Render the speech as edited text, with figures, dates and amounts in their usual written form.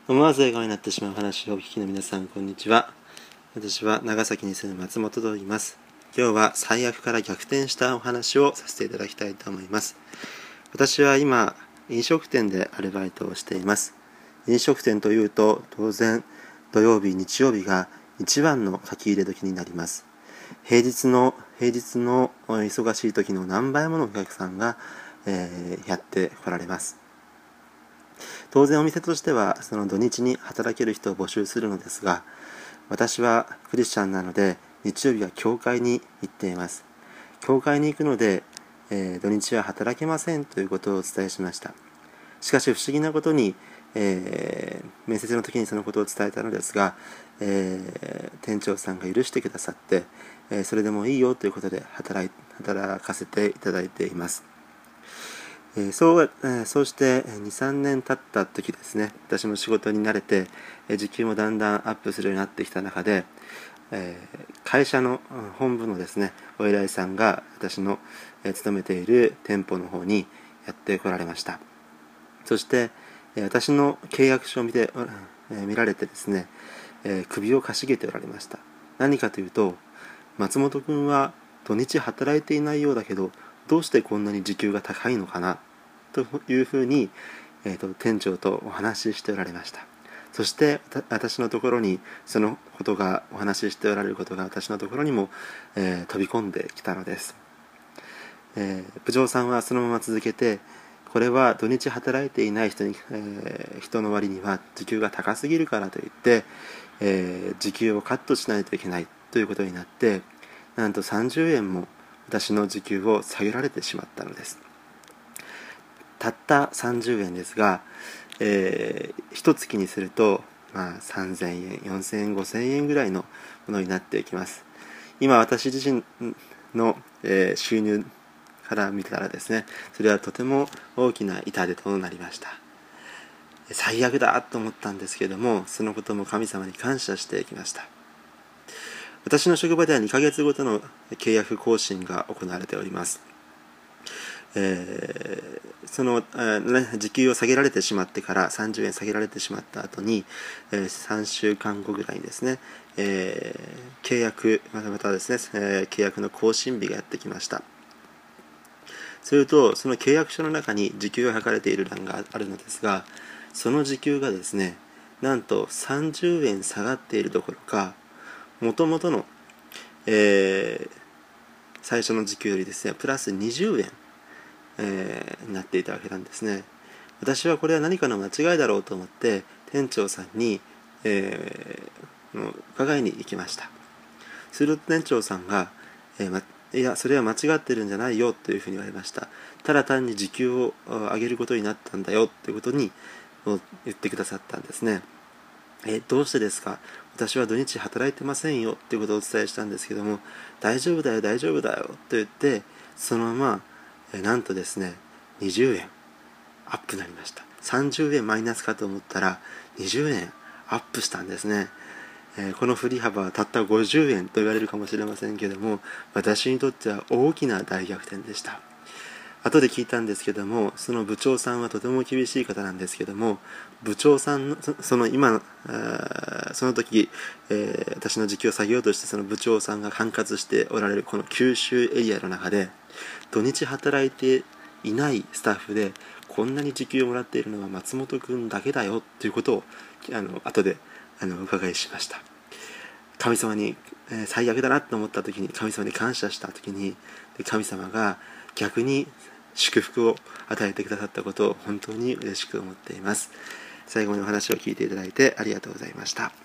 思わず笑顔になってしまう話をお聞きの皆さん、こんにちは。私は長崎に住む松本と言います。今日は最悪から逆転したお話をさせていただきたいと思います。私は今、飲食店でアルバイトをしています。飲食店というと、当然土曜日、日曜日が一番の書き入れ時になります。平日の忙しい時の何倍ものお客さんが、やって来られます。当然お店としてはその土日に働ける人を募集するのですが、私はクリスチャンなので日曜日は教会に行っています。教会に行くので、土日は働けませんということをお伝えしました。しかし不思議なことに、面接の時にそのことを伝えたのですが、店長さんが許してくださって、それでもいいよということで働かせていただいています。そうして2、3年経った時ですね、私も仕事に慣れて、時給もだんだんアップするようになってきた中で、会社の本部のですね、お偉いさんが私の勤めている店舗の方にやって来られました。そして私の契約書を見られてですね、首をかしげておられました。何かというと、松本君は土日働いていないようだけど、どうしてこんなに時給が高いのかなというふうに、店長とお話ししておられました。そして私のところにそのことがお話ししておられることが私のところにも、飛び込んできたのです。部長さんはそのまま続けて、これは土日働いていない人の割には時給が高すぎるからといって、時給をカットしないといけないということになって、なんと30円も私の時給を下げられてしまったのです。たった30円ですが、一月にすると、3000円、4000円、5000円ぐらいのものになっていきます。今私自身の、収入から見たらですね、それはとても大きな痛手となりました。最悪だと思ったんですけども、そのことも神様に感謝していきました。私の職場では2ヶ月ごとの契約更新が行われております。その時給を下げられてしまってから30円下げられてしまった後に、3週間後ぐらいにですね、契約またですね、契約の更新日がやってきました。するとその契約書の中に時給が書かれている欄があるのですが、その時給がですね、なんと30円下がっているどころか、もともとの、最初の時給よりですねプラス20円、になっていたわけなんですね。私はこれは何かの間違いだろうと思って店長さんに、伺いに行きました。すると店長さんが、いやそれは間違ってるんじゃないよというふうに言われました。ただ単に時給を上げることになったんだよということに言ってくださったんですね。どうしてですか、私は土日働いてませんよということをお伝えしたんですけども、大丈夫だよ大丈夫だよと言って、そのままなんとですね20円アップになりました。30円マイナスかと思ったら20円アップしたんですね。この振り幅はたった50円と言われるかもしれませんけども、私にとっては大きな大逆転でした。後で聞いたんですけども、その部長さんはとても厳しい方なんですけども、部長さんのその時、私の時給を下げようとしてその部長さんが管轄しておられるこの九州エリアの中で、土日働いていないスタッフでこんなに時給をもらっているのは松本くんだけだよということを後でお伺いしました。神様に、最悪だなと思った時に、神様に感謝した時に、神様が逆に祝福を与えてくださったことを本当に嬉しく思っています。最後にお話を聞いていただいてありがとうございました。